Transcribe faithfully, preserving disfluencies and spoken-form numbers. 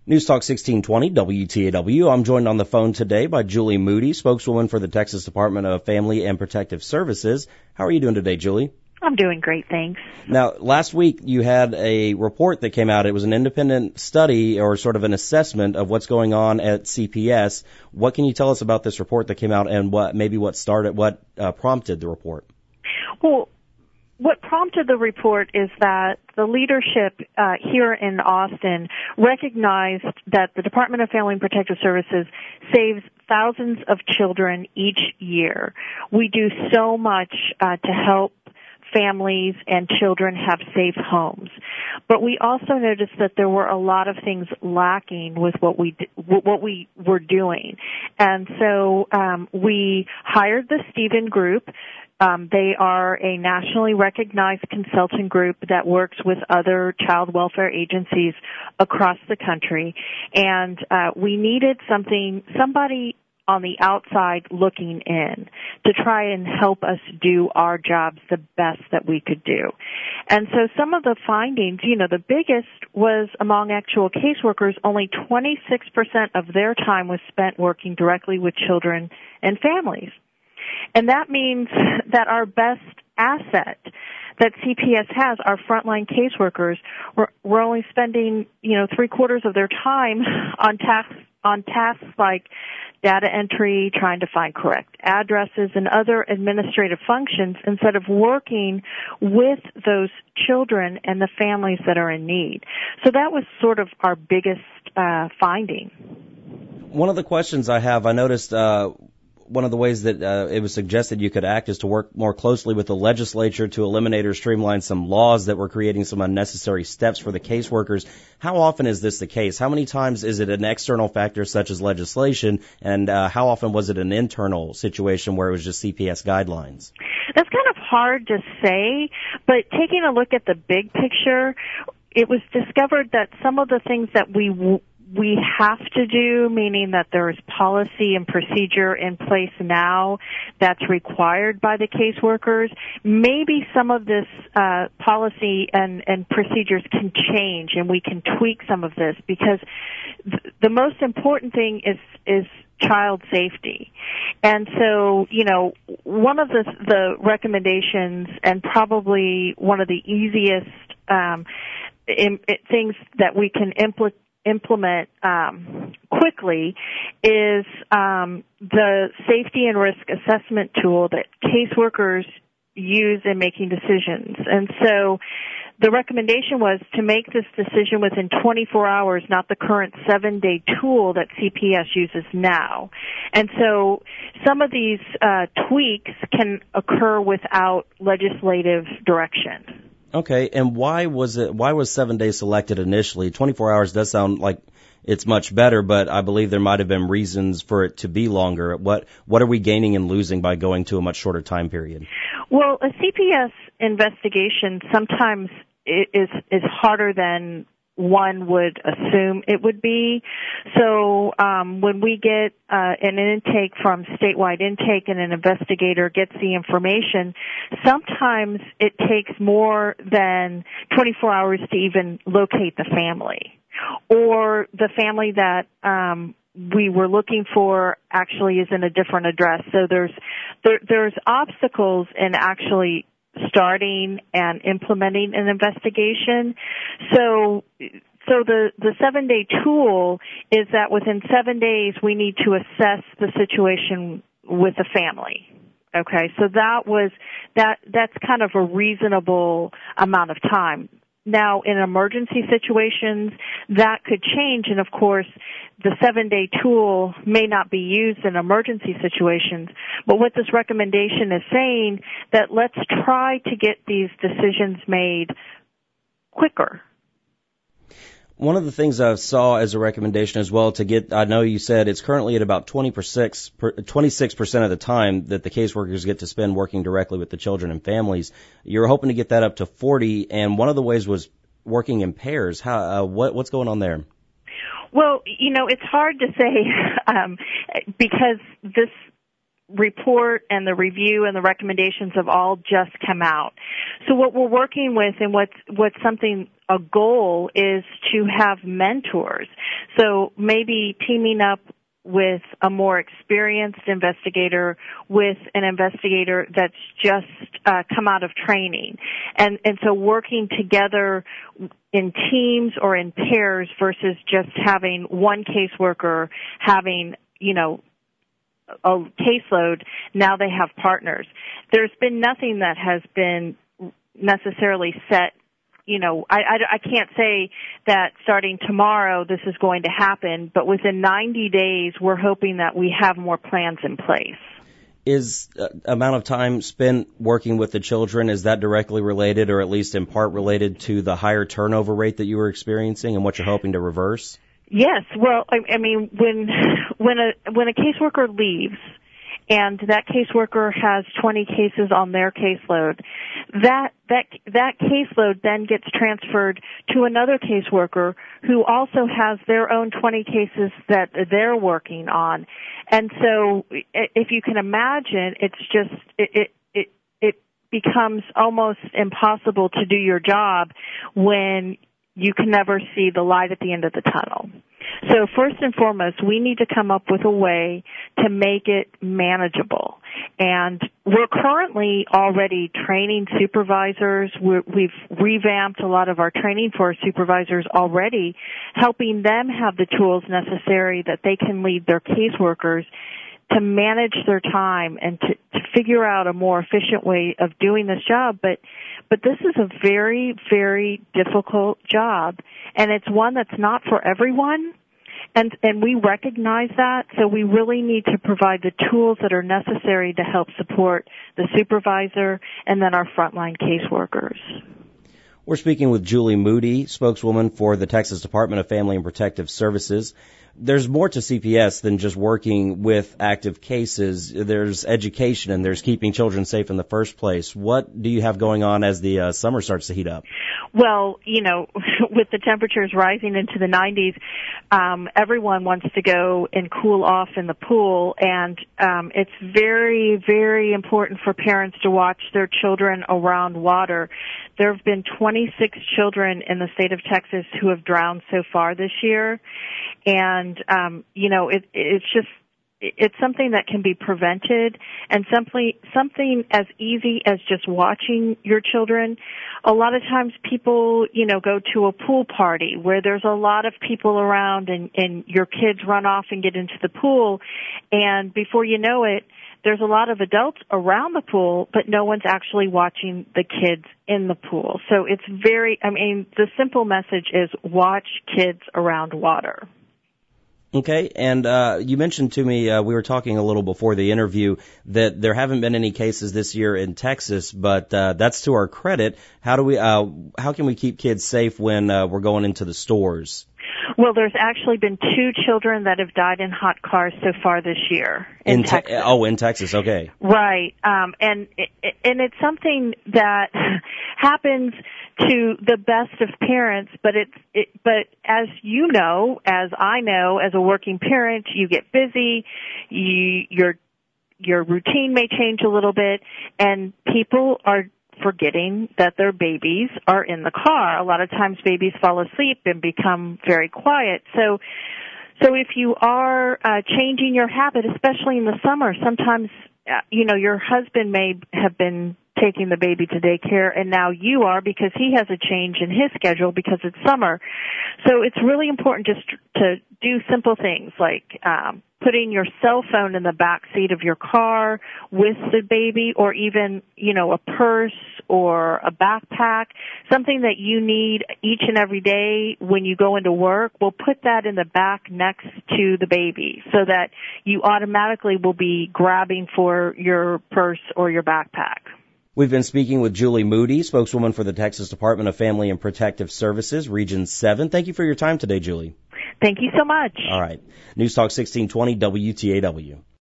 News Talk sixteen twenty, W T A W. I'm joined on the phone today by Julie Moody, spokeswoman for the Texas Department of Family and Protective Services. How are you doing today, Julie? I'm doing great, thanks. Now, last week you had a report that came out. It was an independent study or sort of an assessment of what's going on at C P S. What can you tell us about this report that came out and what maybe what started, what uh, prompted the report? Well, what prompted the report is that the leadership uh, here in Austin recognized that the Department of Family and Protective Services saves thousands of children each year. We do so much uh, to help families and children have safe homes. But we also noticed that there were a lot of things lacking with what we what we were doing. And so um, we hired the Stephen Group. Um, they are a nationally recognized consulting group that works with other child welfare agencies across the country. And uh, we needed something, somebody on the outside looking in to try and help us do our jobs the best that we could do. And so some of the findings, you know, the biggest was among actual caseworkers, only twenty-six percent of their time was spent working directly with children and families. And that means that our best asset that C P S has, our frontline caseworkers, we're, we're only spending, you know, three quarters of their time on tasks, on tasks like data entry, trying to find correct addresses, and other administrative functions instead of working with those children and the families that are in need. So that was sort of our biggest uh, finding. One of the questions I have, I noticed uh, one of the ways that uh, it was suggested you could act is to work more closely with the legislature to eliminate or streamline some laws that were creating some unnecessary steps for the caseworkers. How often is this the case? How many times is it an external factor such as legislation, and uh, how often was it an internal situation where it was just C P S guidelines? That's kind of hard to say, but taking a look at the big picture, it was discovered that some of the things that we w- we have to do, meaning that there is policy and procedure in place now that's required by the caseworkers, maybe some of this uh, policy and, and procedures can change and we can tweak some of this, because th- the most important thing is is child safety. And so, you know, one of the, the recommendations, and probably one of the easiest um, in, in things that we can implement implement um, quickly is um, the safety and risk assessment tool that caseworkers use in making decisions. And so the recommendation was to make this decision within twenty-four hours, not the current seven-day tool that C P S uses now. And so some of these uh, tweaks can occur without legislative direction. Okay, and why was it? Why was seven days selected initially? twenty-four hours does sound like it's much better, but I believe there might have been reasons for it to be longer. What what are we gaining and losing by going to a much shorter time period? Well, a C P S investigation sometimes is is harder than one would assume it would be. So um, when we get uh, an intake from statewide intake and an investigator gets the information, sometimes it takes more than twenty-four hours to even locate the family. Or the family that um, we were looking for actually is in a different address. So there's there, there's obstacles in actually starting and implementing an investigation. So, so the, the seven day tool is that within seven days we need to assess the situation with the family. Okay, so that was, that, that's kind of a reasonable amount of time. Now, in emergency situations, that could change, and of course, the seven-day tool may not be used in emergency situations. But what this recommendation is saying, that let's try to get these decisions made quicker. One of the things I saw as a recommendation as well to get, I know you said it's currently at about twenty-six percent of the time that the caseworkers get to spend working directly with the children and families. You're hoping to get that up to forty, and one of the ways was working in pairs. How, uh, what, what's going on there? Well, you know, it's hard to say um, because this report and the review and the recommendations have all just come out. So what we're working with and what's, what's something, a goal is to have mentors. So maybe teaming up with a more experienced investigator with an investigator that's just uh, come out of training. And, and so working together in teams or in pairs versus just having one caseworker having, you know, a caseload. Now they have partners. There's been nothing that has been necessarily set. You know, I, I, I can't say that starting tomorrow this is going to happen, but within ninety days we're hoping that we have more plans in place. Is uh, amount of time spent working with the children, is that directly related or at least in part related to the higher turnover rate that you were experiencing and what you're hoping to reverse? Yes. Well, I, I mean, when when a when a caseworker leaves and that caseworker has twenty cases on their caseload, that that that caseload then gets transferred to another caseworker who also has their own twenty cases that they're working on. And so if you can imagine, it's just it it it, it becomes almost impossible to do your job when you can never see the light at the end of the tunnel. So first and foremost, we need to come up with a way to make it manageable. And we're currently already training supervisors. We're, we've revamped a lot of our training for our supervisors already, helping them have the tools necessary that they can lead their caseworkers to manage their time and to, to figure out a more efficient way of doing this job. But but this is a very, very difficult job, and it's one that's not for everyone, and and we recognize that, so we really need to provide the tools that are necessary to help support the supervisor and then our frontline caseworkers. We're speaking with Julie Moody, spokeswoman for the Texas Department of Family and Protective Services. There's more to C P S than just working with active cases. There's education and there's keeping children safe in the first place. What do you have going on as the uh, summer starts to heat up? Well, you know, with the temperatures rising into the nineties, um, everyone wants to go and cool off in the pool, and um, it's very, very important for parents to watch their children around water. There have been twenty-six children in the state of Texas who have drowned so far this year, and um, you know, it, it's just it's something that can be prevented, and simply something as easy as just watching your children. A lot of times people, you know, go to a pool party where there's a lot of people around, and, and your kids run off and get into the pool, and before you know it, there's a lot of adults around the pool, but no one's actually watching the kids in the pool. So it's very, I mean, the simple message is watch kids around water. Okay, and uh, you mentioned to me, uh, we were talking a little before the interview, that there haven't been any cases this year in Texas, but uh, that's to our credit. How do we? Uh, how can we keep kids safe when uh, we're going into the stores? Well, there's actually been two children that have died in hot cars so far this year in, in Texas. Te- oh, in Texas, okay. Right, um, and and it's something that happens to the best of parents, but it's it, but as you know, as I know, as a working parent, you get busy, you your your routine may change a little bit, and people are forgetting that their babies are in the car. A lot of times babies fall asleep and become very quiet. So so if you are uh, changing your habit, especially in the summer, sometimes, uh, you know, your husband may have been taking the baby to daycare, and now you are because he has a change in his schedule because it's summer. So it's really important just to do simple things like um, putting your cell phone in the back seat of your car with the baby, or even, you know, a purse or a backpack, something that you need each and every day when you go into work. We'll put that in the back next to the baby so that you automatically will be grabbing for your purse or your backpack. We've been speaking with Julie Moody, spokeswoman for the Texas Department of Family and Protective Services, Region seven. Thank you for your time today, Julie. Thank you so much. All right. News Talk sixteen twenty W T A W.